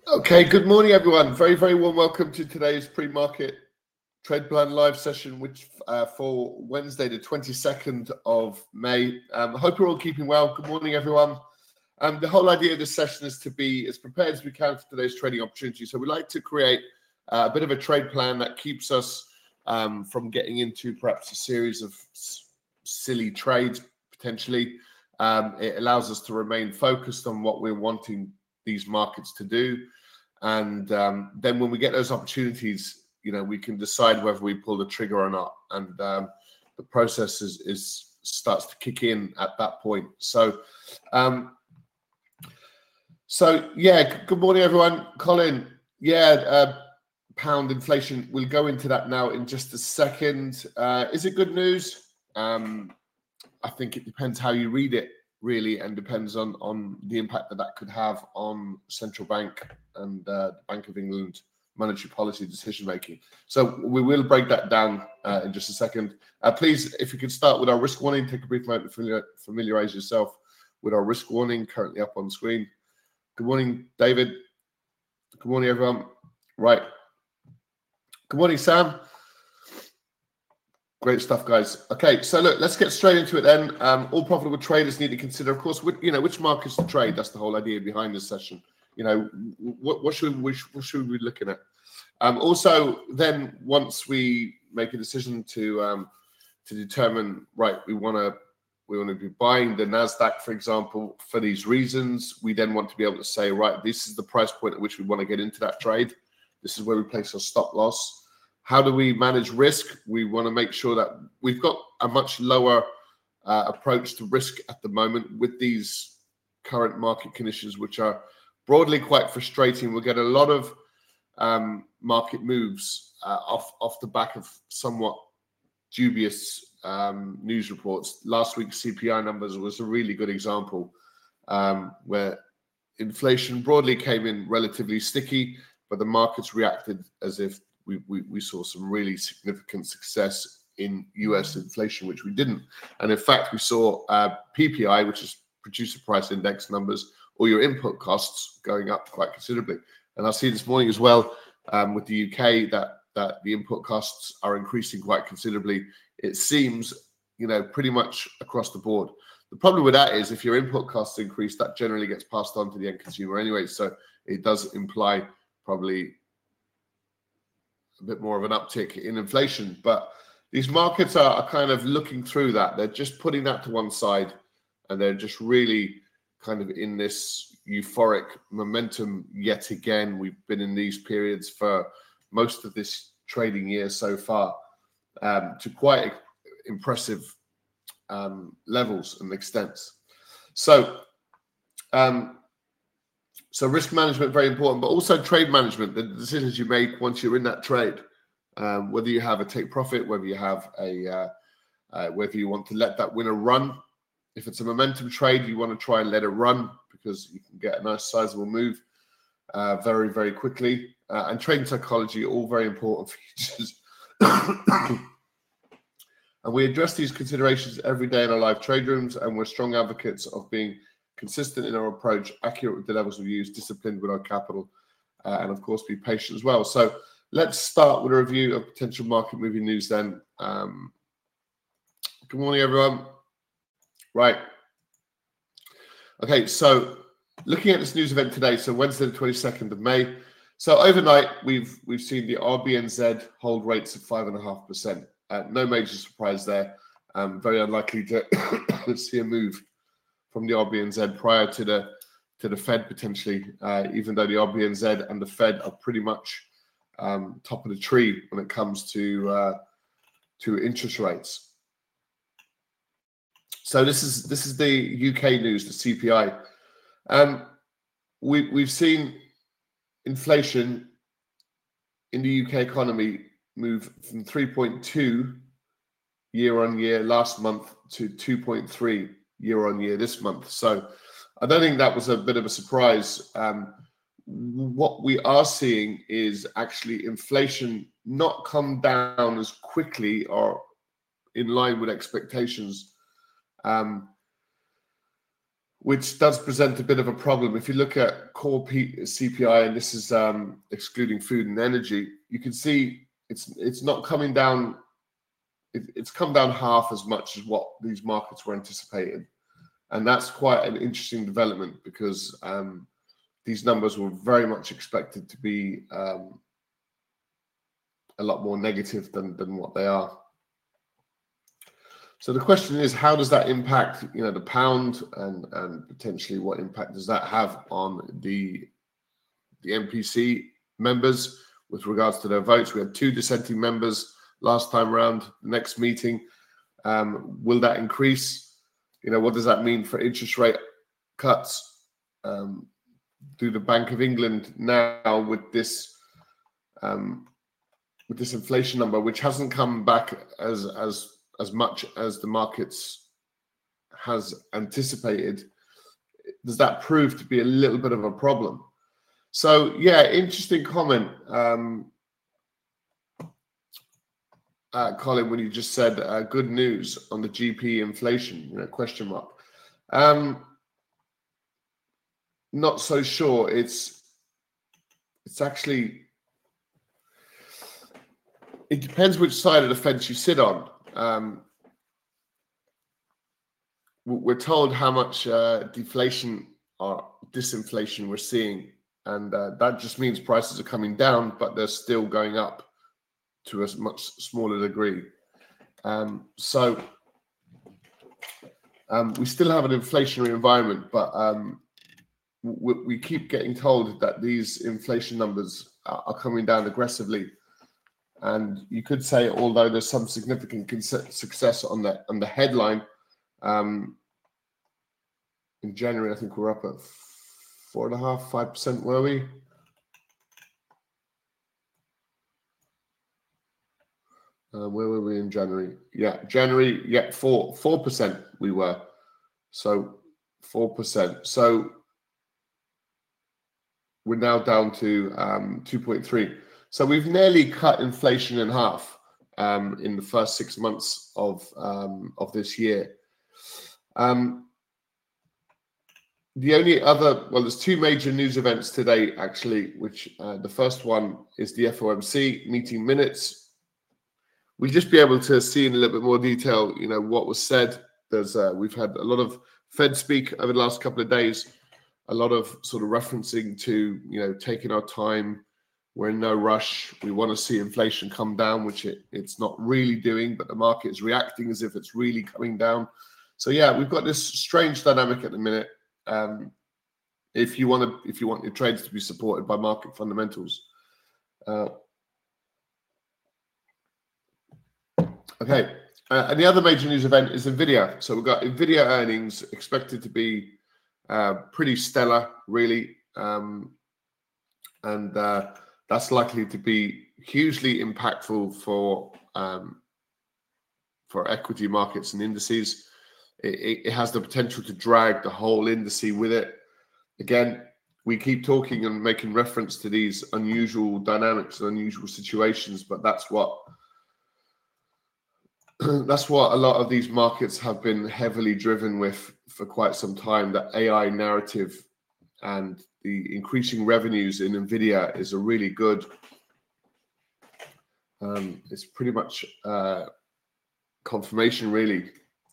Okay, good morning, everyone. Very, very warm welcome to today's pre-market trade plan live session, which for Wednesday, the 22nd of May. I hope you're all keeping well. Good morning, everyone. The whole idea of this session is to be as prepared as we can for today's trading opportunity. So we like to create a bit of a trade plan that keeps us from getting into perhaps a series of silly trades, potentially. It allows us to remain focused on what we're wanting these markets to do. And then when we get those opportunities, we can decide whether we pull the trigger or not. And the process starts to kick in at that point. So yeah, good morning, everyone. Colin, pound inflation. We'll go into that now in just a second. Is it good news? I think it depends how you read it, really, and depends on the impact that could have on central bank and the Bank of England monetary policy decision making. So we will break that down in just a second. Please, if you could start with our risk warning, take a brief moment to familiarize yourself with our risk warning currently up on screen. Good morning, David. Good morning, everyone. Right. Good morning, Sam. Great stuff, guys. Okay, so look, let's get straight into it then. All profitable traders need to consider, of course, which markets to trade. That's the whole idea behind this session. What should we be looking at? Also, then once we make a decision to determine, right, we want to be buying the Nasdaq, for example, for these reasons. We then want to be able to say, right, this is the price point at which we want to get into that trade. This is where we place our stop loss. How do we manage risk? We want to make sure that we've got a much lower approach to risk at the moment with these current market conditions, which are broadly quite frustrating. We'll get a lot of market moves off the back of somewhat dubious news reports. Last week's CPI numbers was a really good example where inflation broadly came in relatively sticky, but the markets reacted as if we saw some really significant success in US inflation, which we didn't. And in fact, we saw PPI, which is producer price index numbers, or your input costs going up quite considerably. And I see this morning as well with the UK that the input costs are increasing quite considerably. It seems, pretty much across the board. The problem with that is if your input costs increase, that generally gets passed on to the end consumer anyway. So it does imply probably a bit more of an uptick in inflation, but these markets are kind of looking through that. They're just putting that to one side, and they're just really kind of in this euphoric momentum yet again. We've been in these periods for most of this trading year so far, to quite impressive levels and extents. So risk management, very important, but also trade management, the decisions you make once you're in that trade, whether you have a take profit, whether you have whether you want to let that winner run. If it's a momentum trade, you want to try and let it run because you can get a nice sizable move very, very quickly. And trading psychology, all very important features. And we address these considerations every day in our live trade rooms, and we're strong advocates of being consistent in our approach, accurate with the levels we use, disciplined with our capital, and of course be patient as well. So let's start with a review of potential market moving news then. Good morning, everyone. Right. Okay, so looking at this news event today, so Wednesday the 22nd of May. So overnight, we've seen the RBNZ hold rates of 5.5%. No major surprise there. Very unlikely to see a move from the RBNZ prior to the Fed potentially, even though the RBNZ and the Fed are pretty much top of the tree when it comes to interest rates. So this is the UK news, the CPI. We've seen inflation in the UK economy move from 3.2 year on year last month to 2.3 year on year this month. So I don't think that was a bit of a surprise. What we are seeing is actually inflation not come down as quickly or in line with expectations which does present a bit of a problem. If you look at core CPI, and this is excluding food and energy, you can see it's not coming down. It's come down half as much as what these markets were anticipating, and that's quite an interesting development because these numbers were very much expected to be a lot more negative than what they are. So the question is, how does that impact, the pound, and potentially what impact does that have on the MPC members with regards to their votes? We had 2 dissenting members last time around. The next meeting, will that increase? What does that mean for interest rate cuts? Do the Bank of England now with this inflation number, which hasn't come back as much as the markets has anticipated, does that prove to be a little bit of a problem? So yeah, interesting comment, Colin, when you just said good news on the GP inflation, question mark. Not so sure. It's actually, it depends which side of the fence you sit on. We're told how much deflation or disinflation we're seeing, and that just means prices are coming down, but they're still going up to a much smaller degree. So we still have an inflationary environment, but we keep getting told that these inflation numbers are coming down aggressively. And you could say, although there's some significant success on the headline, in January, I think we're up at 4.5%, 5%, were we? Where were we in January? Yeah, January, 4% we were. So 4%. So we're now down to 2.3. So we've nearly cut inflation in half in the first 6 months of this year. The only other, there's 2 major news events today, actually, which the first one is the FOMC meeting minutes. We'll just be able to see in a little bit more detail, what was said. We've had a lot of Fed speak over the last couple of days, a lot of sort of referencing to, taking our time. We're in no rush. We want to see inflation come down, which it's not really doing, but the market is reacting as if it's really coming down. So yeah, we've got this strange dynamic at the minute. If you want your trades to be supported by market fundamentals. Okay, and the other major news event is Nvidia. So we've got Nvidia earnings expected to be pretty stellar, really, and that's likely to be hugely impactful for equity markets and indices. It has the potential to drag the whole indice with it. Again, we keep talking and making reference to these unusual dynamics and unusual situations, but that's what a lot of these markets have been heavily driven with for quite some time. The AI narrative and the increasing revenues in Nvidia is a really good. It's pretty much confirmation, really.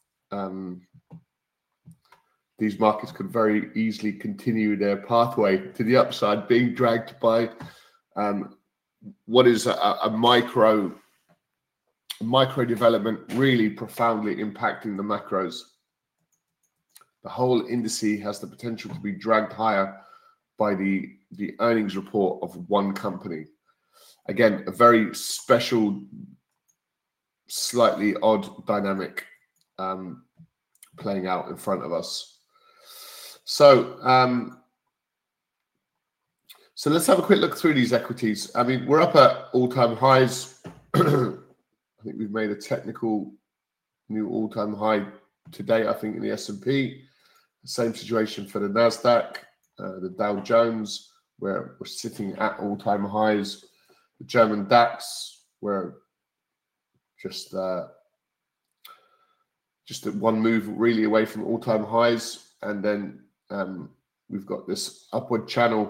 These markets could very easily continue their pathway to the upside, being dragged by what is a micro development, really profoundly impacting the macros. The whole indice has the potential to be dragged higher by the earnings report of one company. Again, a very special, slightly odd dynamic playing out in front of us. So let's have a quick look through these equities. I mean, we're up at all-time highs. I think we've made a technical new all-time high today, I think, in the S&P. Same situation for the NASDAQ, the Dow Jones, where we're sitting at all-time highs. The German DAX, we're just at one move really away from all-time highs. and then we've got this upward channel.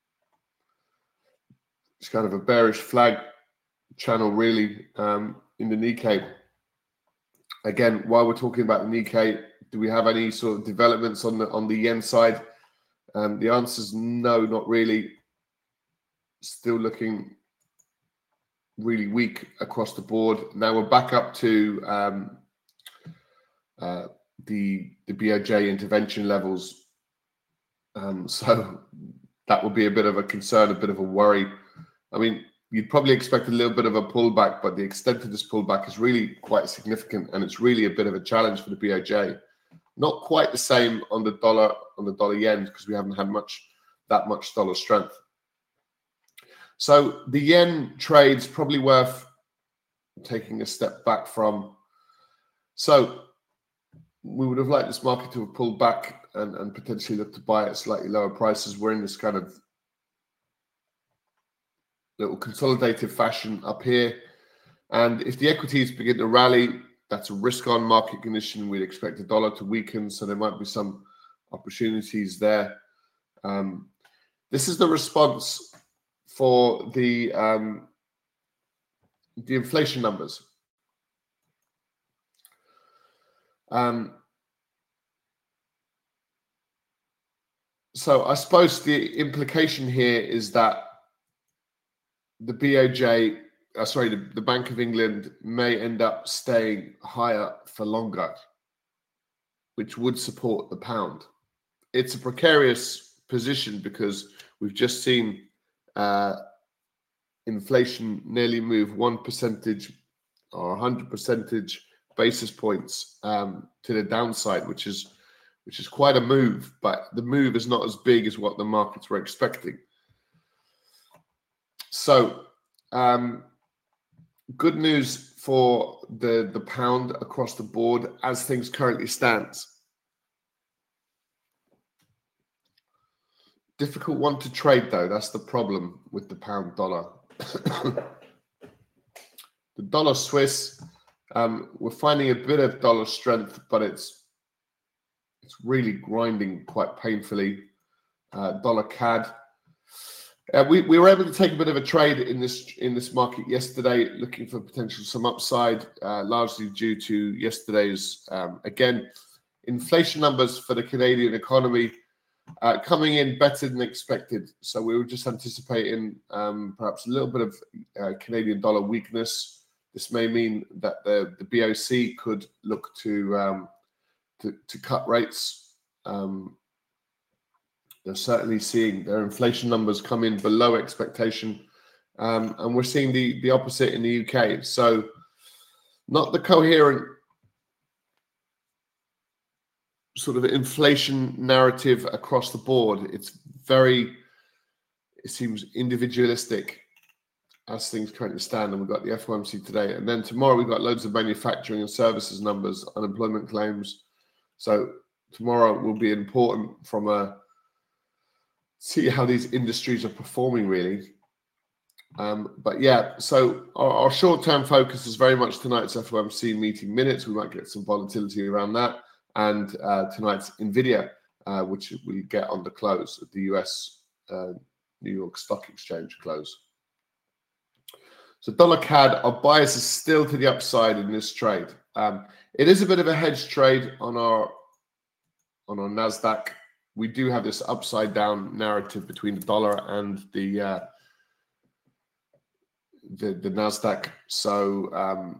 It's kind of a bearish flag channel, really, in the Nikkei. Again, while we're talking about the Nikkei, do we have any sort of developments on the yen side? The answer is no, not really. Still looking really weak across the board. Now we're back up to the BOJ intervention levels. So that would be a bit of a concern, a bit of a worry. I mean, you'd probably expect a little bit of a pullback, but the extent of this pullback is really quite significant, and it's really a bit of a challenge for the BOJ. Not quite the same on the dollar yen, because we haven't had that much dollar strength. So the yen trade's probably worth taking a step back from. So we would have liked this market to have pulled back and potentially look to buy at slightly lower prices. We're in this kind of little consolidated fashion up here. And if the equities begin to rally, that's a risk-on market condition. We'd expect the dollar to weaken, so there might be some opportunities there. This is the response for the inflation numbers. So I suppose the implication here is that the BOJ, the Bank of England may end up staying higher for longer, which would support the pound. It's a precarious position because we've just seen inflation nearly move 1% or 100 percentage basis points to the downside, which is quite a move, but the move is not as big as what the markets were expecting. So, good news for the pound across the board as things currently stand. Difficult one to trade, though. That's the problem with the pound dollar. The dollar Swiss, we're finding a bit of dollar strength, but it's really grinding quite painfully. Dollar CAD. We were able to take a bit of a trade in this market yesterday, looking for potential some upside, largely due to yesterday's again inflation numbers for the Canadian economy coming in better than expected. So we were just anticipating perhaps a little bit of Canadian dollar weakness. This may mean that the BOC could look to cut rates. They're certainly seeing their inflation numbers come in below expectation. And we're seeing the opposite in the UK. So not the coherent sort of inflation narrative across the board. It seems individualistic as things currently stand. And we've got the FOMC today. And then tomorrow we've got loads of manufacturing and services numbers, unemployment claims. So tomorrow will be important from see how these industries are performing, really. But yeah, so our short-term focus is very much tonight's FOMC meeting minutes. We might get some volatility around that. And tonight's NVIDIA, which we get on the close of the US New York Stock Exchange close. So dollar CAD, our bias is still to the upside in this trade. It is a bit of a hedge trade on our NASDAQ. We do have this upside down narrative between the dollar and the NASDAQ. So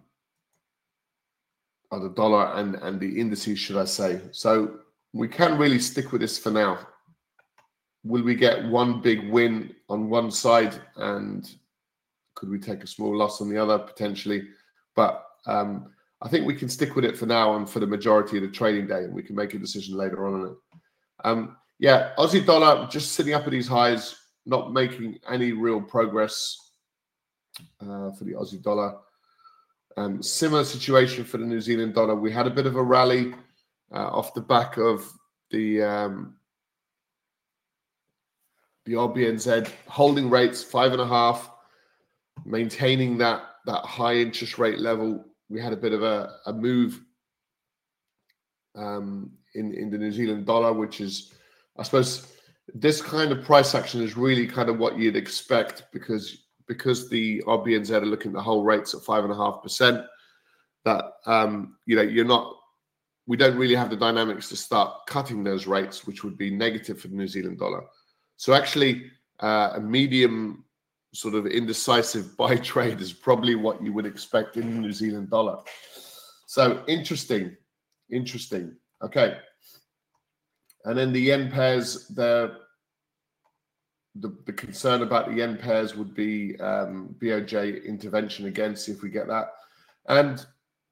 or the dollar and the indices, should I say. So we can really stick with this for now. Will we get one big win on one side, and could we take a small loss on the other? Potentially. But I think we can stick with it for now and for the majority of the trading day, and we can make a decision later on it. Yeah, Aussie dollar just sitting up at these highs, not making any real progress for the Aussie dollar. Similar situation for the New Zealand dollar. We had a bit of a rally off the back of the RBNZ holding rates 5.5, maintaining that high interest rate level. We had a bit of a move in the New Zealand dollar, which is, I suppose, this kind of price action is really kind of what you'd expect because the RBNZ are looking at the whole rates at 5.5%. That we don't really have the dynamics to start cutting those rates, which would be negative for the New Zealand dollar. So actually, a medium sort of indecisive buy trade is probably what you would expect in the New Zealand dollar. So interesting. Okay. And then the yen pairs, the concern about the yen pairs would be BOJ intervention again, see if we get that. And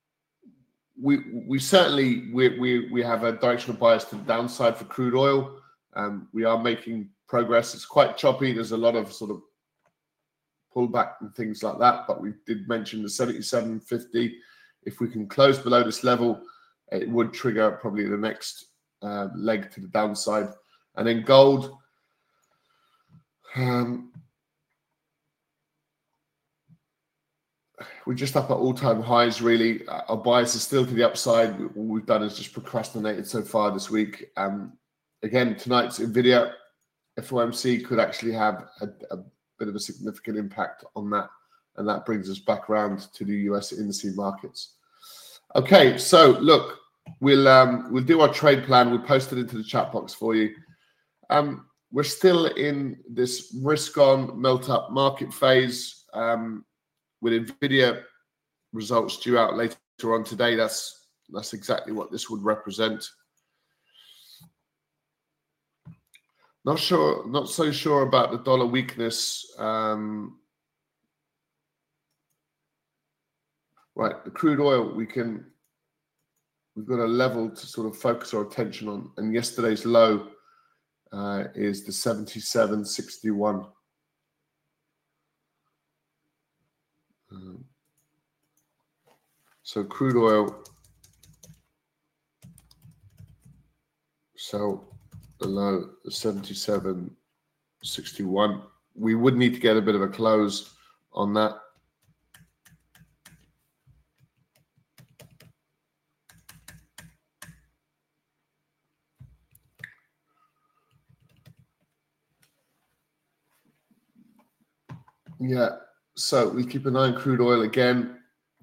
we certainly have a directional bias to the downside for crude oil. We are making progress. It's quite choppy. There's a lot of sort of pullback and things like that, but we did mention the 77.50. If we can close below this level, it would trigger probably the next leg to the downside. And then gold, we're just up at all-time highs, really. Our bias is still to the upside. All we've done is just procrastinated so far this week. Again, tonight's NVIDIA FOMC could actually have a bit of a significant impact on that. And that brings us back around to the US indices markets. Okay, so look, we'll do our trade plan. We'll post it into the chat box for you. We're still in this risk-on, melt-up market phase with NVIDIA results due out later on today. That's exactly what this would represent. Not so sure about the dollar weakness. Right, the crude oil, we've got a level to sort of focus our attention on, and yesterday's low is the 77.61. So crude oil, so below the 77.61. We would need to get a bit of a close on that. Yeah, so we keep an eye on crude oil again.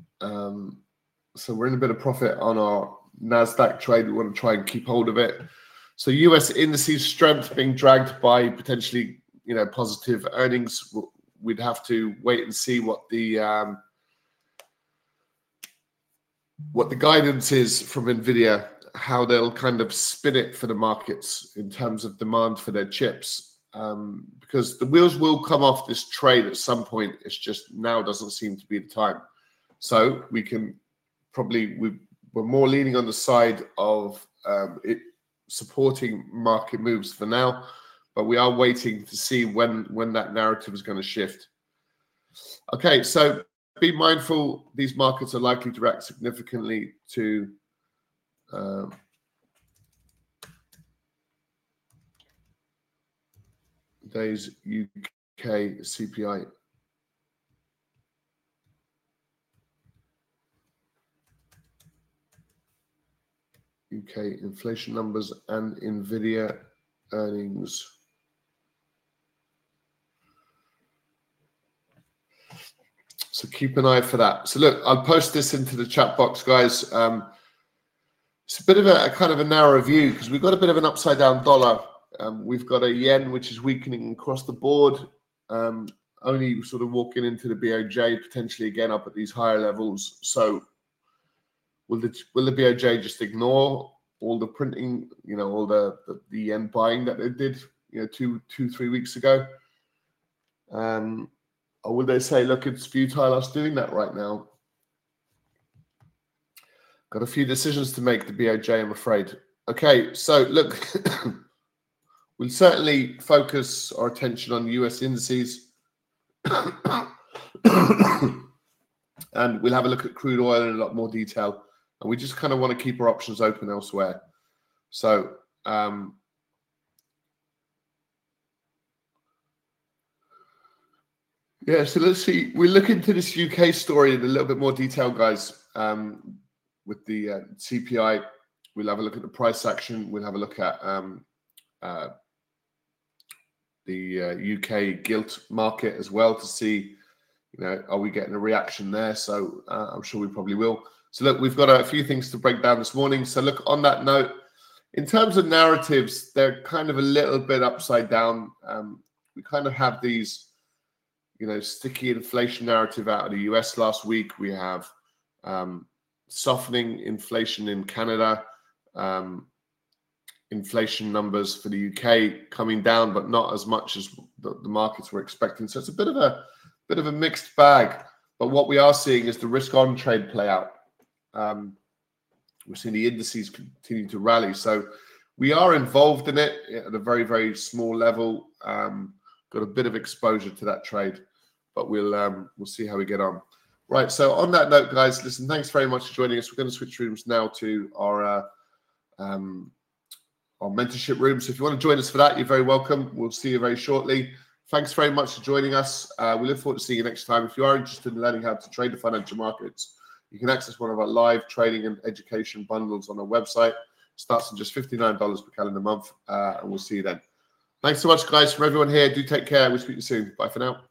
So we're in a bit of profit on our NASDAQ trade. We want to try and keep hold of it. So US indices strength being dragged by potentially, positive earnings. We'd have to wait and see what the guidance is from NVIDIA, how they'll kind of spin it for the markets in terms of demand for their chips. Because the wheels will come off this trade at some point. It's just now doesn't seem to be the time. So we can probably, we're more leaning on the side of it supporting market moves for now, but we are waiting to see when that narrative is going to shift. Okay, so be mindful, these markets are likely to react significantly to today's UK CPI. UK inflation numbers and NVIDIA earnings. So keep an eye for that. So look, I'll post this into the chat box, guys. It's a bit of a kind of a narrow view because we've got a bit of an upside down dollar. We've got a yen which is weakening across the board. Only sort of walking into the BOJ potentially again up at these higher levels. So will the BOJ just ignore all the printing, all the yen buying that they did, 3 weeks ago? Or will they say, look, it's futile us doing that right now? Got a few decisions to make, the BOJ, I'm afraid. Okay, so look, we'll certainly focus our attention on US indices. And we'll have a look at crude oil in a lot more detail. And we just kind of want to keep our options open elsewhere. So, yeah, so let's see. We'll look into this UK story in a little bit more detail, guys, with the CPI. We'll have a look at the price action. We'll have a look at the UK gilt market as well to see, are we getting a reaction there? So I'm sure we probably will. So look, we've got a few things to break down this morning. So look, on that note, in terms of narratives, they're kind of a little bit upside down. We kind of have these, sticky inflation narrative out of the US last week. We have softening inflation in Canada, inflation numbers for the UK coming down, but not as much as the markets were expecting. So it's a bit of a mixed bag. But what we are seeing is the risk-on trade play out. We're seeing the indices continue to rally. So we are involved in it at a very, very small level. Got a bit of exposure to that trade, but we'll see how we get on. Right. So on that note, guys, listen, thanks very much for joining us. We're going to switch rooms now to our mentorship room. So if you want to join us for that, you're very welcome. We'll see you very shortly. Thanks very much for joining us. We look forward to seeing you next time. If you are interested in learning how to trade the financial markets, you can access one of our live training and education bundles on our website. It starts at just $59 per calendar month, and we'll see you then. Thanks so much, guys, from everyone here. Do take care. We'll speak to you soon. Bye for now.